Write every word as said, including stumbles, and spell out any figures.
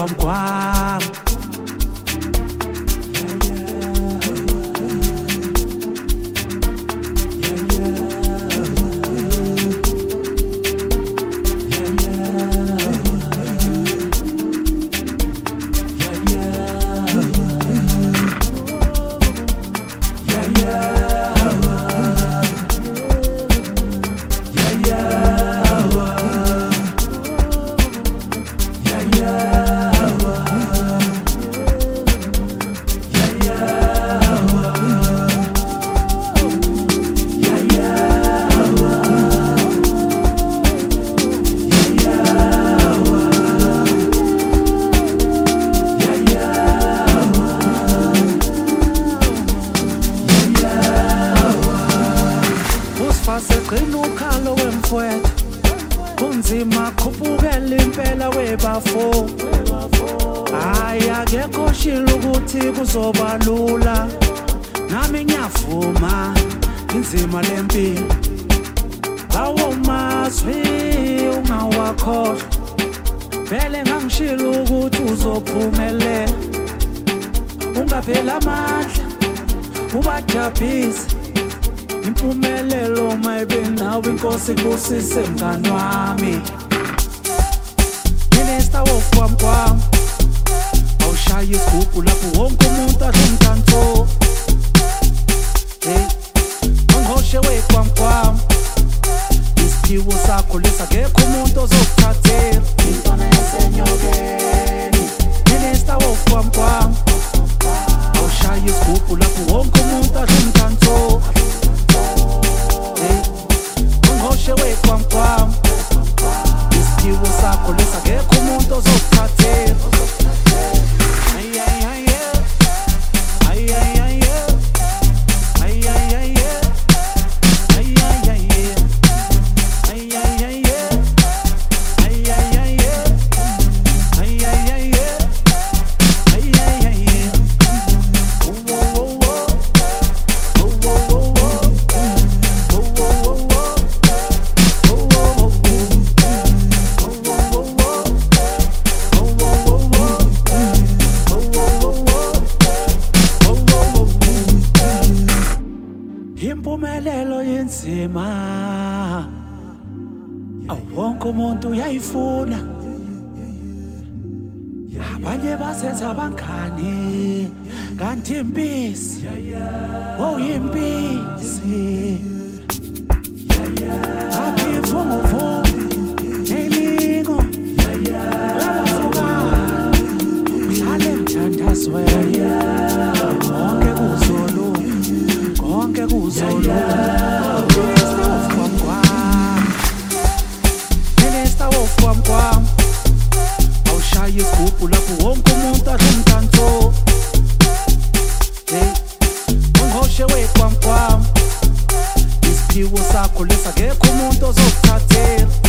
phambi kwami. Segcina ukhalo wemfowethu kunzima khuphukela impela webafo. Hayi akekho shilo ukuthi kuzoba lula, nami ngiyavuma inzima lempilo. Lawo mazwi ungawakhohlwa, vele ngangishilo ukuthi uzophumelela. Ungaphela amandla ubajabhise, impumelelo mayibe nawe inkosi kusise mngani wami. Minister wofwami kwami, awushaya isigubhu lapho wonke umuntu adla umdanso. Hey, ungihoshe wekwami kwami, isiphiwo sakho lesa akekho umuntu ozokuthathela. Intwana yasenyokeni, minister wofwami kwami, awushaya isigubhu lapho wonke umuntu adla umdanso. Ungihoshe wekwami kwami, isiphiwo sakho lesa akekho umuntu ozokuthathela. Ay ay ay yeah, ay ay ay yeah, ay ay ay yeah, ay ay ay yeah, ay ay ay yeah, ay ay ay yeah, ay ay ay yeah, ay ay ay yeah. Oh oh oh oh, oh oh oh oh, oh oh oh oh. Impumelelo yenzima, awonke umuntu uyayifuna. Abanye basenza abangani, kanti impisi oyimpisi. Aphefumuvumu nelingo labavuka uhlale mthandazweni, konke kuzolunga, konke kuzolunga. Minister wofwami kwami, Minister wofwami kwami, awushaya isigubhu lapho wonke umuntu adla umdanso. Hey, ungihoshe wekwami kwami, isiphiwo sakho lesa akekho umuntu ozokuthathela.